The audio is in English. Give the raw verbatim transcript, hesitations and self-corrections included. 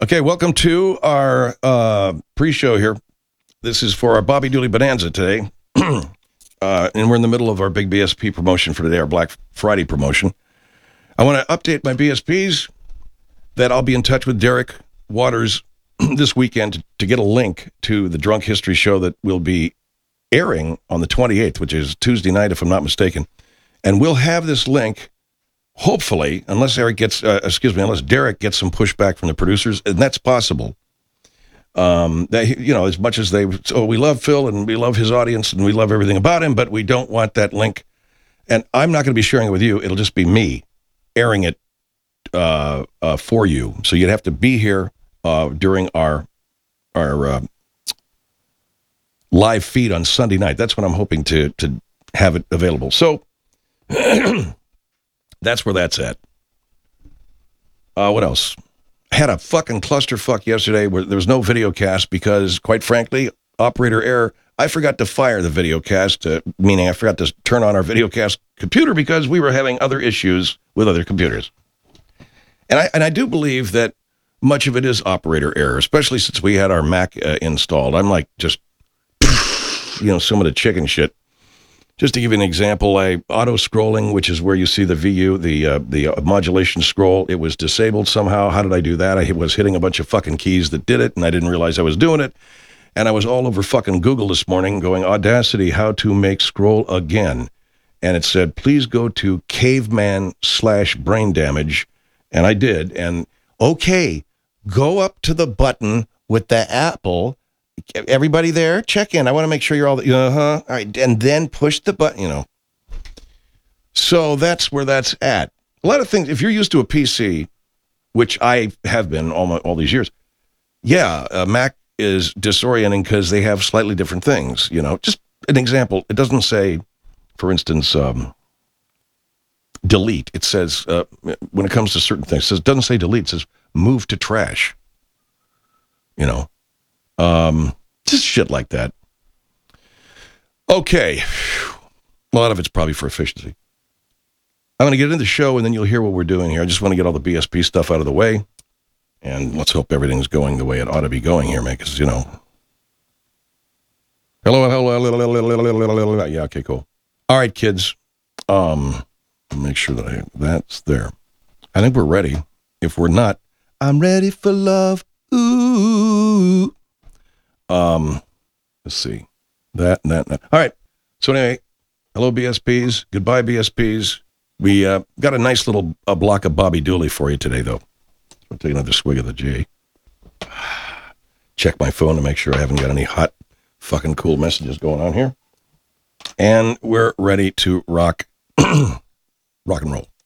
Okay, welcome to our uh, pre-show here. This is for our Bobby Dooley Bonanza today. uh, and we're in the middle of our big B S P promotion for today, our Black Friday promotion. I want to update my B S Ps that I'll be in touch with Derek Waters this weekend to, to get a link to the Drunk History show that will be airing on the twenty-eighth, which is Tuesday night, if I'm not mistaken. And we'll have this link, hopefully, unless Eric gets, uh, excuse me, unless Derek gets some pushback from the producers, and that's possible. Um, that, you know, as much as they, oh, we love Phil and we love his audience and we love everything about him, but we don't want that link. And I'm not going to be sharing it with you. It'll just be me airing it uh, uh, for you. So you'd have to be here uh, during our our uh, live feed on Sunday night. That's when I'm hoping to to have it available. So that's where that's at. Uh, what else? Had a fucking clusterfuck yesterday where there was no video cast because, quite frankly, operator error, I forgot to fire the video cast, uh, meaning I forgot to turn on our video cast computer because we were having other issues with other computers. And I and I do believe that much of it is operator error, especially since we had our Mac uh, installed. I'm like just, you know, some of the chicken shit. Just to give you an example, I auto-scrolling, which is where you see the V U, the uh, the uh, modulation scroll, it was disabled somehow. How did I do that? I was hitting a bunch of fucking keys that did it, and I didn't realize I was doing it. And I was all over fucking Google this morning going, Audacity, how to make scroll again. And it said, please go to caveman slash brain damage. And I did. And, okay, go up to the button with the apple. Everybody there, check in. I want to make sure you're all, the, uh-huh. All right, and then push the button, you know. So that's where that's at. A lot of things, if you're used to a P C, which I have been all, my, all these years, yeah, a Mac is disorienting because they have slightly different things, you know. Just an example, it doesn't say, for instance, um, delete. It says, uh, when it comes to certain things, it, says, it doesn't say delete, it says move to trash, you know. Um, just shit like that. Okay. A lot of it's probably for efficiency. I'm going to get into the show and then you'll hear what we're doing here. I just want to get all the B S P stuff out of the way. And let's hope everything's going the way it ought to be going here, man, because, you know. Hello, hello, hello, hello, hello. Yeah, okay, cool. All right, kids. Um, make sure that I, that's there. I think we're ready. If we're not, I'm ready for love. Ooh. Um, let's see. That, and that, and that. All right. So anyway, hello, B S Ps. Goodbye, B S Ps. We uh, got a nice little a block of Bobby Dooley for you today, though. I'll take another swig of the J. Check my phone to make sure I haven't got any hot, fucking cool messages going on here. And we're ready to rock, rock and roll.